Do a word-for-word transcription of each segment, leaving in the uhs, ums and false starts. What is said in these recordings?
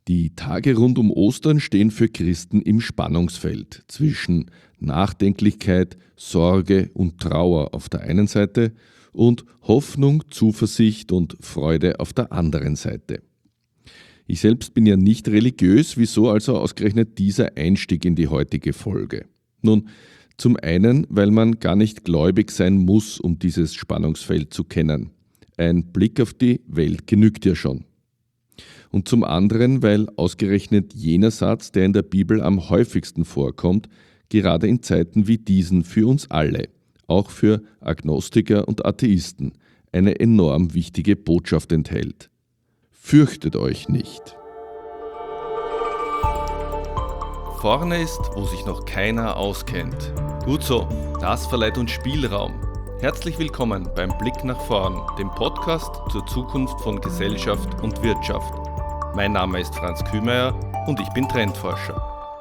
Die Tage rund um Ostern stehen für Christen im Spannungsfeld zwischen Nachdenklichkeit, Sorge und Trauer auf der einen Seite und Hoffnung, Zuversicht und Freude auf der anderen Seite. Ich selbst bin ja nicht religiös, wieso also ausgerechnet dieser Einstieg in die heutige Folge? Nun, zum einen, weil man gar nicht gläubig sein muss, um dieses Spannungsfeld zu kennen. Ein Blick auf die Welt genügt ja schon. Und zum anderen, weil ausgerechnet jener Satz, der in der Bibel am häufigsten vorkommt, gerade in Zeiten wie diesen für uns alle, auch für Agnostiker und Atheisten, eine enorm wichtige Botschaft enthält. Fürchtet euch nicht. Vorne ist, wo sich noch keiner auskennt. Gut so, das verleiht uns Spielraum. Herzlich willkommen beim Blick nach vorn, dem Podcast zur Zukunft von Gesellschaft und Wirtschaft. Mein Name ist Franz Kühmeier und ich bin Trendforscher.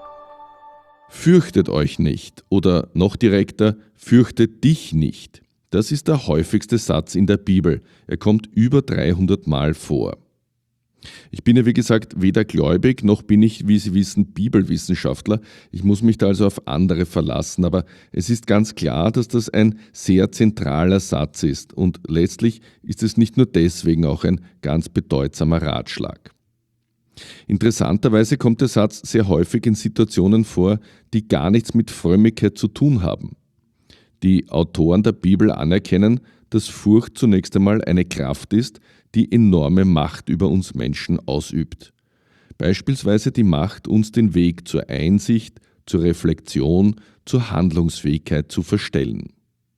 Fürchtet euch nicht oder noch direkter, fürchtet dich nicht. Das ist der häufigste Satz in der Bibel. Er kommt über dreihundert Mal vor. Ich bin ja wie gesagt weder gläubig, noch bin ich, wie Sie wissen, Bibelwissenschaftler. Ich muss mich da also auf andere verlassen, aber es ist ganz klar, dass das ein sehr zentraler Satz ist und letztlich ist es nicht nur deswegen auch ein ganz bedeutsamer Ratschlag. Interessanterweise kommt der Satz sehr häufig in Situationen vor, die gar nichts mit Frömmigkeit zu tun haben. Die Autoren der Bibel anerkennen, dass Furcht zunächst einmal eine Kraft ist, die enorme Macht über uns Menschen ausübt. Beispielsweise die Macht, uns den Weg zur Einsicht, zur Reflexion, zur Handlungsfähigkeit zu verstellen.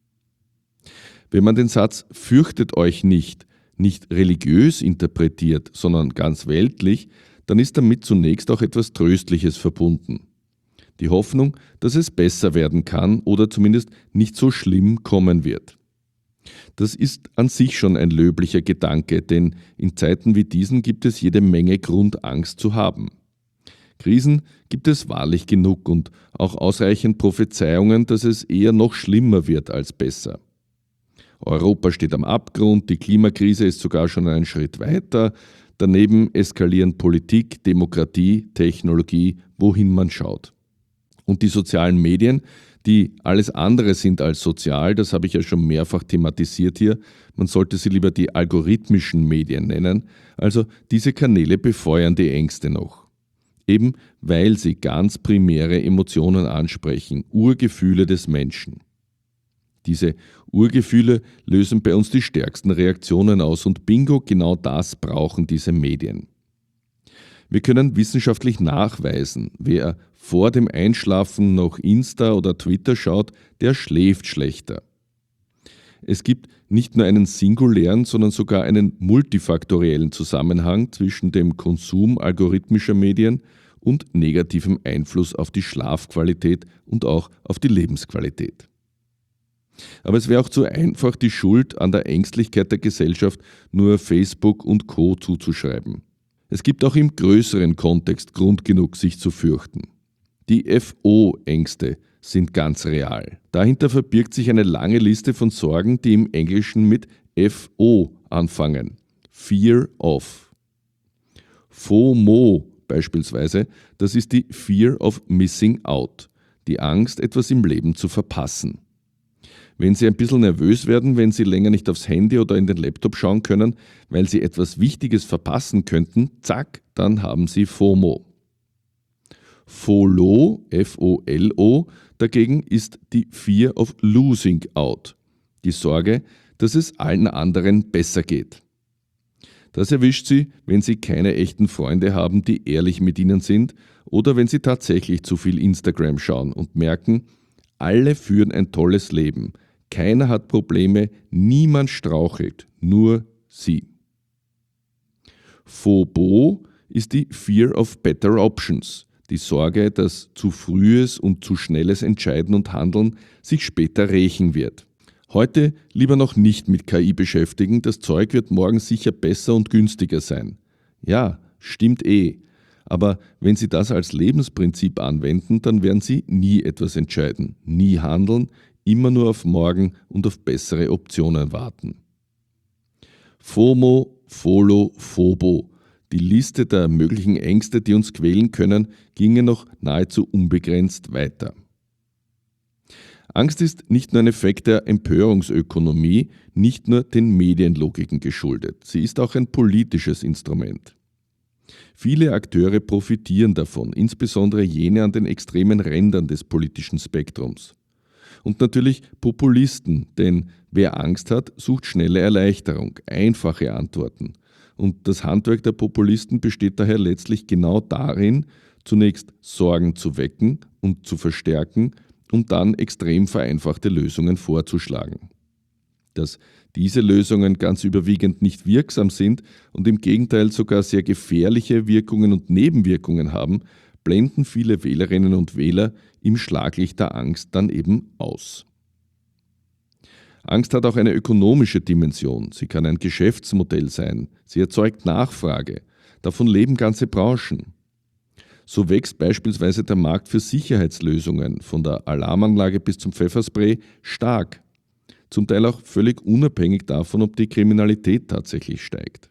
Wenn man den Satz "Fürchtet euch nicht" nicht religiös interpretiert, sondern ganz weltlich, dann ist damit zunächst auch etwas Tröstliches verbunden. Die Hoffnung, dass es besser werden kann oder zumindest nicht so schlimm kommen wird. Das ist an sich schon ein löblicher Gedanke, denn in Zeiten wie diesen gibt es jede Menge Grund, Angst zu haben. Krisen gibt es wahrlich genug und auch ausreichend Prophezeiungen, dass es eher noch schlimmer wird als besser. Europa steht am Abgrund, die Klimakrise ist sogar schon einen Schritt weiter, daneben eskalieren Politik, Demokratie, Technologie, wohin man schaut. Und die sozialen Medien, die alles andere sind als sozial, das habe ich ja schon mehrfach thematisiert hier, man sollte sie lieber die algorithmischen Medien nennen, also diese Kanäle befeuern die Ängste noch. Eben weil sie ganz primäre Emotionen ansprechen, Urgefühle des Menschen. Diese Urgefühle lösen bei uns die stärksten Reaktionen aus und bingo, genau das brauchen diese Medien. Wir können wissenschaftlich nachweisen, wer vor dem Einschlafen noch Insta oder Twitter schaut, der schläft schlechter. Es gibt nicht nur einen singulären, sondern sogar einen multifaktoriellen Zusammenhang zwischen dem Konsum algorithmischer Medien und negativem Einfluss auf die Schlafqualität und auch auf die Lebensqualität. Aber es wäre auch zu einfach, die Schuld an der Ängstlichkeit der Gesellschaft nur Facebook und Co. zuzuschreiben. Es gibt auch im größeren Kontext Grund genug, sich zu fürchten. Die F O-Ängste sind ganz real. Dahinter verbirgt sich eine lange Liste von Sorgen, die im Englischen mit F O anfangen. Fear of. FOMO beispielsweise, das ist die Fear of Missing Out, die Angst, etwas im Leben zu verpassen. Wenn Sie ein bisschen nervös werden, wenn Sie länger nicht aufs Handy oder in den Laptop schauen können, weil Sie etwas Wichtiges verpassen könnten, zack, dann haben Sie FOMO. FOLO, F O L O, dagegen ist die Fear of Losing Out, die Sorge, dass es allen anderen besser geht. Das erwischt Sie, wenn Sie keine echten Freunde haben, die ehrlich mit Ihnen sind, oder wenn Sie tatsächlich zu viel Instagram schauen und merken, alle führen ein tolles Leben. Keiner hat Probleme, niemand strauchelt, nur Sie. FOBO ist die Fear of Better Options, die Sorge, dass zu frühes und zu schnelles Entscheiden und Handeln sich später rächen wird. Heute lieber noch nicht mit K I beschäftigen, das Zeug wird morgen sicher besser und günstiger sein. Ja, stimmt eh. Aber wenn Sie das als Lebensprinzip anwenden, dann werden Sie nie etwas entscheiden, nie handeln, immer nur auf morgen und auf bessere Optionen warten. FOMO, FOLO, FOBO. Die Liste der möglichen Ängste, die uns quälen können, ginge noch nahezu unbegrenzt weiter. Angst ist nicht nur ein Effekt der Empörungsökonomie, nicht nur den Medienlogiken geschuldet. Sie ist auch ein politisches Instrument. Viele Akteure profitieren davon, insbesondere jene an den extremen Rändern des politischen Spektrums. Und natürlich Populisten, denn wer Angst hat, sucht schnelle Erleichterung, einfache Antworten. Und das Handwerk der Populisten besteht daher letztlich genau darin, zunächst Sorgen zu wecken und zu verstärken, um dann extrem vereinfachte Lösungen vorzuschlagen. Dass diese Lösungen ganz überwiegend nicht wirksam sind und im Gegenteil sogar sehr gefährliche Wirkungen und Nebenwirkungen haben, blenden viele Wählerinnen und Wähler im Schlaglicht der Angst dann eben aus. Angst hat auch eine ökonomische Dimension. Sie kann ein Geschäftsmodell sein. Sie erzeugt Nachfrage. Davon leben ganze Branchen. So wächst beispielsweise der Markt für Sicherheitslösungen, von der Alarmanlage bis zum Pfefferspray, stark. Zum Teil auch völlig unabhängig davon, ob die Kriminalität tatsächlich steigt.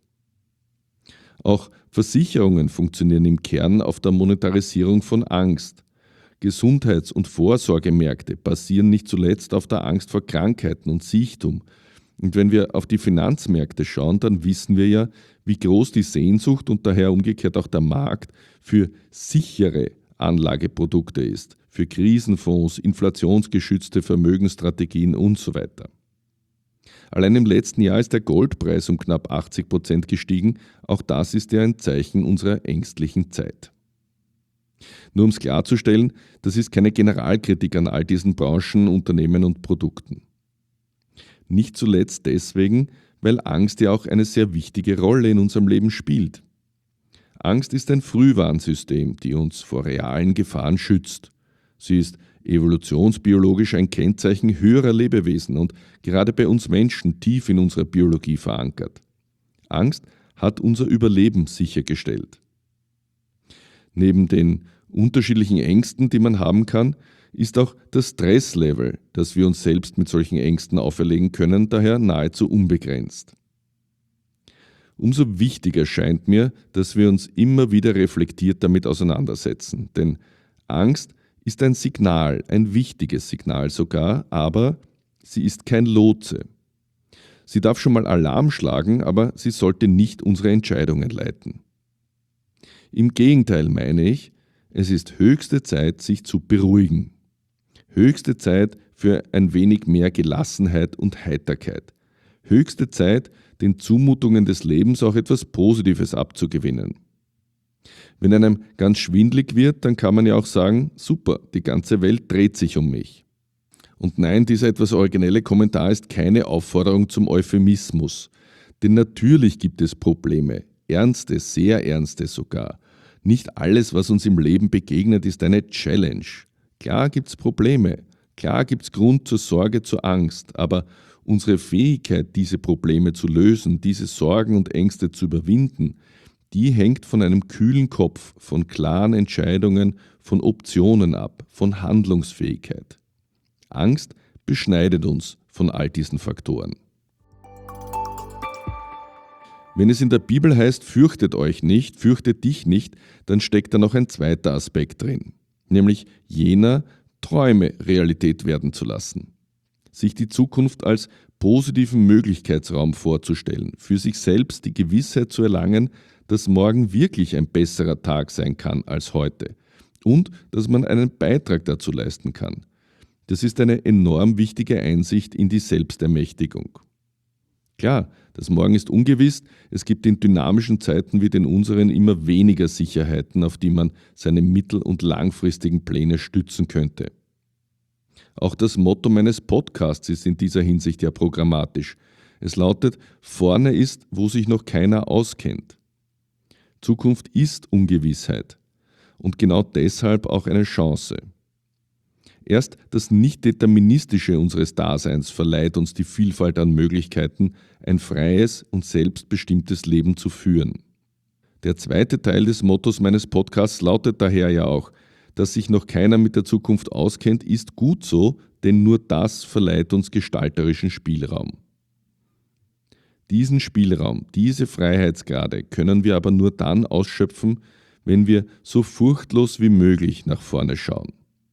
Auch Versicherungen funktionieren im Kern auf der Monetarisierung von Angst. Gesundheits- und Vorsorgemärkte basieren nicht zuletzt auf der Angst vor Krankheiten und Sichtum. Und wenn wir auf die Finanzmärkte schauen, dann wissen wir ja, wie groß die Sehnsucht und daher umgekehrt auch der Markt für sichere Anlageprodukte ist, für Krisenfonds, inflationsgeschützte Vermögensstrategien und so weiter. Allein im letzten Jahr ist der Goldpreis um knapp achtzig Prozent gestiegen. Auch das ist ja ein Zeichen unserer ängstlichen Zeit. Nur um es klarzustellen, das ist keine Generalkritik an all diesen Branchen, Unternehmen und Produkten. Nicht zuletzt deswegen, weil Angst ja auch eine sehr wichtige Rolle in unserem Leben spielt. Angst ist ein Frühwarnsystem, die uns vor realen Gefahren schützt. Sie ist evolutionsbiologisch ein Kennzeichen höherer Lebewesen und gerade bei uns Menschen tief in unserer Biologie verankert. Angst hat unser Überleben sichergestellt. Neben den unterschiedlichen Ängsten, die man haben kann, ist auch das Stresslevel, das wir uns selbst mit solchen Ängsten auferlegen können, daher nahezu unbegrenzt. Umso wichtiger scheint mir, dass wir uns immer wieder reflektiert damit auseinandersetzen, denn Angst ist ein Signal, ein wichtiges Signal sogar, aber sie ist kein Lotse. Sie darf schon mal Alarm schlagen, aber sie sollte nicht unsere Entscheidungen leiten. Im Gegenteil meine ich, es ist höchste Zeit, sich zu beruhigen. Höchste Zeit für ein wenig mehr Gelassenheit und Heiterkeit. Höchste Zeit, den Zumutungen des Lebens auch etwas Positives abzugewinnen. Wenn einem ganz schwindlig wird, dann kann man ja auch sagen, super, die ganze Welt dreht sich um mich. Und nein, dieser etwas originelle Kommentar ist keine Aufforderung zum Euphemismus. Denn natürlich gibt es Probleme, ernste, sehr ernste sogar. Nicht alles, was uns im Leben begegnet, ist eine Challenge. Klar gibt es Probleme, klar gibt es Grund zur Sorge, zur Angst, aber unsere Fähigkeit, diese Probleme zu lösen, diese Sorgen und Ängste zu überwinden, die hängt von einem kühlen Kopf, von klaren Entscheidungen, von Optionen ab, von Handlungsfähigkeit. Angst beschneidet uns von all diesen Faktoren. Wenn es in der Bibel heißt, fürchtet euch nicht, fürchtet dich nicht, dann steckt da noch ein zweiter Aspekt drin, nämlich jener, Träume Realität werden zu lassen. Sich die Zukunft als positiven Möglichkeitsraum vorzustellen, für sich selbst die Gewissheit zu erlangen, dass morgen wirklich ein besserer Tag sein kann als heute und dass man einen Beitrag dazu leisten kann. Das ist eine enorm wichtige Einsicht in die Selbstermächtigung. Klar, das Morgen ist ungewiss, es gibt in dynamischen Zeiten wie den unseren immer weniger Sicherheiten, auf die man seine mittel- und langfristigen Pläne stützen könnte. Auch das Motto meines Podcasts ist in dieser Hinsicht ja programmatisch. Es lautet, vorne ist, wo sich noch keiner auskennt. Zukunft ist Ungewissheit und genau deshalb auch eine Chance. Erst das Nicht-Deterministische unseres Daseins verleiht uns die Vielfalt an Möglichkeiten, ein freies und selbstbestimmtes Leben zu führen. Der zweite Teil des Mottos meines Podcasts lautet daher ja auch, dass sich noch keiner mit der Zukunft auskennt, ist gut so, denn nur das verleiht uns gestalterischen Spielraum. Diesen Spielraum, diese Freiheitsgrade können wir aber nur dann ausschöpfen, wenn wir so furchtlos wie möglich nach vorne schauen.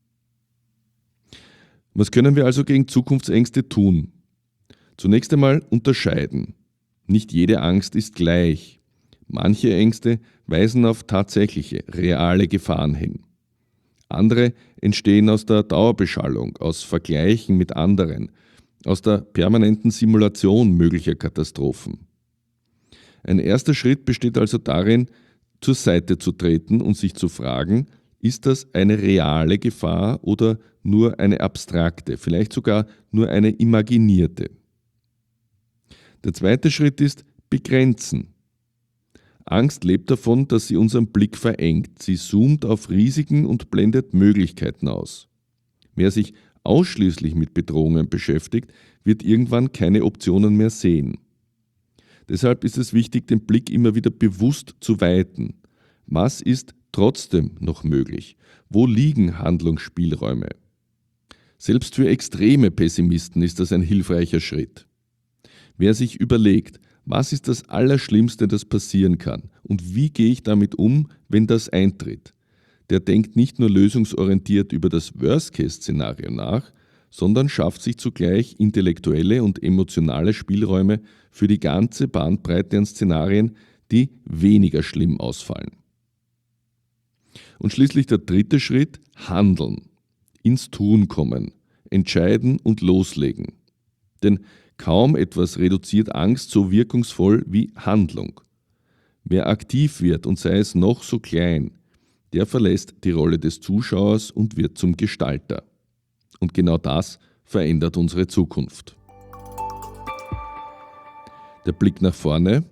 Was können wir also gegen Zukunftsängste tun? Zunächst einmal unterscheiden. Nicht jede Angst ist gleich. Manche Ängste weisen auf tatsächliche, reale Gefahren hin. Andere entstehen aus der Dauerbeschallung, aus Vergleichen mit anderen, aus der permanenten Simulation möglicher Katastrophen. Ein erster Schritt besteht also darin, zur Seite zu treten und sich zu fragen, ist das eine reale Gefahr oder nur eine abstrakte, vielleicht sogar nur eine imaginierte? Der zweite Schritt ist begrenzen. Angst lebt davon, dass sie unseren Blick verengt. Sie zoomt auf Risiken und blendet Möglichkeiten aus. Wer sich ausschließlich mit Bedrohungen beschäftigt, wird irgendwann keine Optionen mehr sehen. Deshalb ist es wichtig, den Blick immer wieder bewusst zu weiten. Was ist trotzdem noch möglich? Wo liegen Handlungsspielräume? Selbst für extreme Pessimisten ist das ein hilfreicher Schritt. Wer sich überlegt, was ist das Allerschlimmste, das passieren kann und wie gehe ich damit um, wenn das eintritt, der denkt nicht nur lösungsorientiert über das Worst-Case-Szenario nach, sondern schafft sich zugleich intellektuelle und emotionale Spielräume für die ganze Bandbreite an Szenarien, die weniger schlimm ausfallen. Und schließlich der dritte Schritt, handeln, ins Tun kommen, entscheiden und loslegen. Denn kaum etwas reduziert Angst so wirkungsvoll wie Handlung. Wer aktiv wird und sei es noch so klein, der verlässt die Rolle des Zuschauers und wird zum Gestalter. Und genau das verändert unsere Zukunft. Der Blick nach vorne.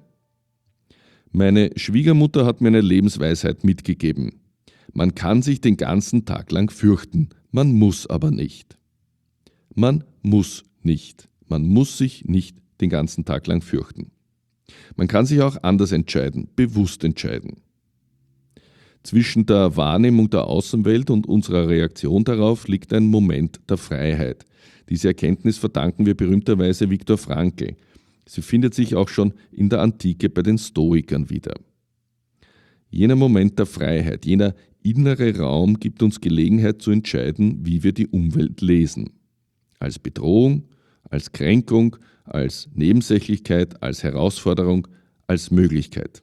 Meine Schwiegermutter hat mir eine Lebensweisheit mitgegeben. Man kann sich den ganzen Tag lang fürchten, man muss aber nicht. Man muss nicht. Man muss sich nicht den ganzen Tag lang fürchten. Man kann sich auch anders entscheiden, bewusst entscheiden. Zwischen der Wahrnehmung der Außenwelt und unserer Reaktion darauf liegt ein Moment der Freiheit. Diese Erkenntnis verdanken wir berühmterweise Viktor Frankl. Sie findet sich auch schon in der Antike bei den Stoikern wieder. Jener Moment der Freiheit, jener innere Raum gibt uns Gelegenheit zu entscheiden, wie wir die Umwelt lesen. Als Bedrohung, als Kränkung, als Nebensächlichkeit, als Herausforderung, als Möglichkeit.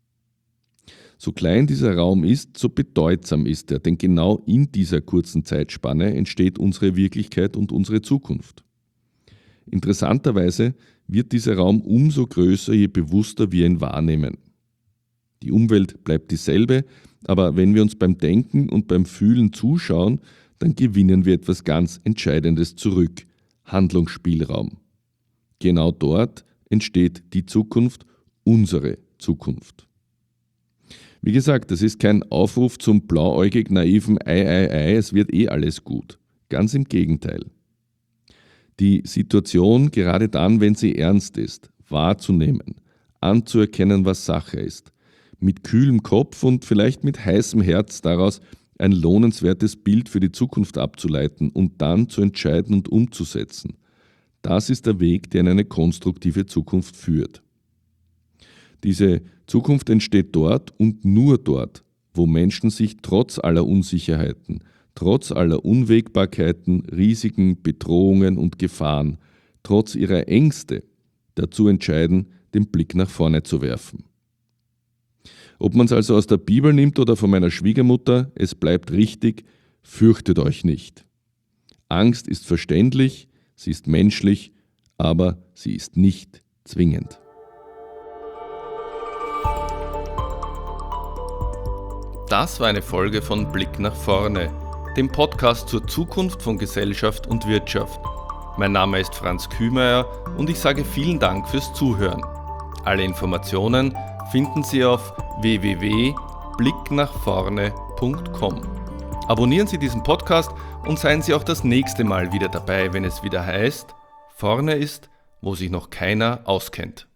So klein dieser Raum ist, so bedeutsam ist er, denn genau in dieser kurzen Zeitspanne entsteht unsere Wirklichkeit und unsere Zukunft. Interessanterweise wird dieser Raum umso größer, je bewusster wir ihn wahrnehmen. Die Umwelt bleibt dieselbe, aber wenn wir uns beim Denken und beim Fühlen zuschauen, dann gewinnen wir etwas ganz Entscheidendes zurück: Handlungsspielraum. Genau dort entsteht die Zukunft, unsere Zukunft. Wie gesagt, das ist kein Aufruf zum blauäugig naiven Ei, Ei, Ei, es wird eh alles gut. Ganz im Gegenteil. Die Situation, gerade dann, wenn sie ernst ist, wahrzunehmen, anzuerkennen, was Sache ist, mit kühlem Kopf und vielleicht mit heißem Herz daraus ein lohnenswertes Bild für die Zukunft abzuleiten und dann zu entscheiden und umzusetzen. Das ist der Weg, der in eine konstruktive Zukunft führt. Diese Zukunft entsteht dort und nur dort, wo Menschen sich trotz aller Unsicherheiten, trotz aller Unwägbarkeiten, Risiken, Bedrohungen und Gefahren, trotz ihrer Ängste dazu entscheiden, den Blick nach vorne zu werfen. Ob man es also aus der Bibel nimmt oder von meiner Schwiegermutter, es bleibt richtig: fürchtet euch nicht. Angst ist verständlich, sie ist menschlich, aber sie ist nicht zwingend. Das war eine Folge von Blick nach vorne, dem Podcast zur Zukunft von Gesellschaft und Wirtschaft. Mein Name ist Franz Kühmeier und ich sage vielen Dank fürs Zuhören. Alle Informationen finden Sie auf w w w punkt blick nach vorne punkt com. Abonnieren Sie diesen Podcast und seien Sie auch das nächste Mal wieder dabei, wenn es wieder heißt: Vorne ist, wo sich noch keiner auskennt.